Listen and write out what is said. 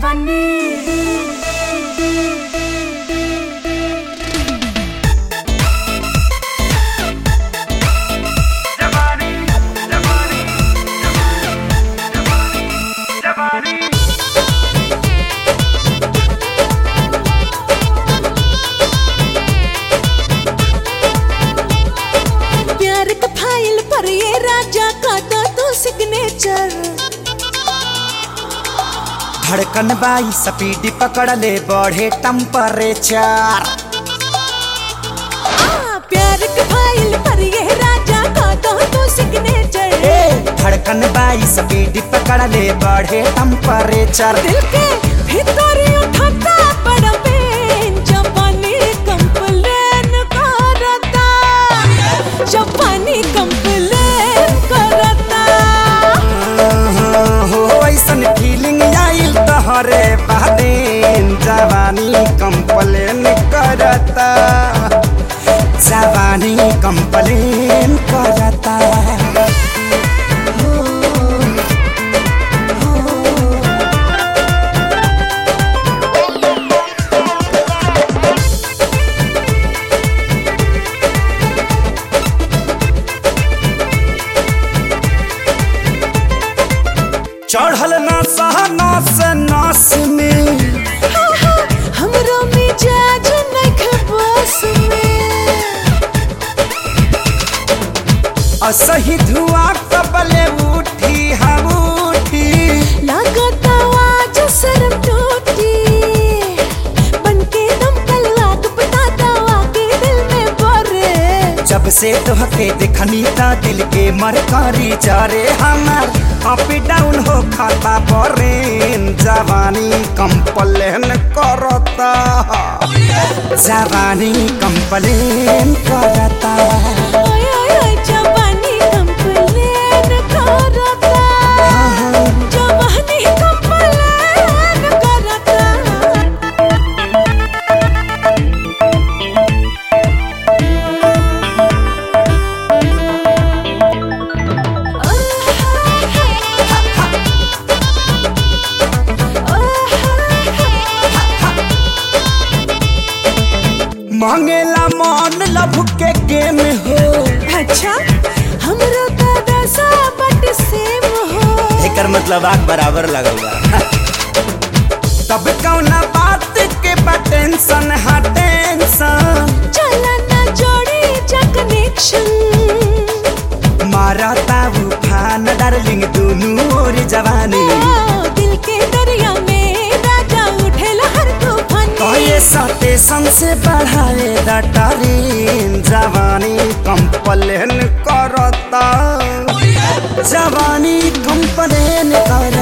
जवानी प्यार का फाइल पर ये राजा का तो सिग्नेचर धड़कन बाई स्पीड पकड़ ले बढ़े टेम्परेचर। प्यार का फाइल पर ये राजा का तो सिग्नेचर धड़कन बाई स्पीड पकड़ ले बढ़े टेम्परेचर। दिल के भीतर उठाता बड़ा पेन जवानी कंप्लेन करता जवानी कंप्लेन करता हो ऐसन फीलिंग आइल तोहरे बादेन जवानी कंप्लेन करता जवानी कंप्लेन करता। चढ़ल ना सहना से नास में हमरो मिजाज नख बस में असही धुआं कबले उठी हम उठी लागत आवाज शर्म टूटी बनके दम तलवार बताता आके दिल में बरे जब से तोहके देखनी ता दिल के मरकारी जारे हमार अप डाउन हो खाता परेन जवानी कंप्लेन करता जवानी कंप्लेन करता। ओए ओए ओए जवानी कंप्लेन करता जवानी कंप्लेन करता मांगेला मन लभ के गेम हो। अच्छा हमरो दादा सा बट सेम हो एकर मतलब आग बराबर लगल बा तब कौना बात के बा टेंशन हा टेंशन चला ना जोड़ी जा कनेक्शन मारता उफान डार्लिंग दोनों ओर जवानी दिल के दरिया में राजा उठेला हर तूफान कहे स्टेशन से बढ़ाए दटरीन जवानी कंप्लेन करता जवानी कंप्लेन कर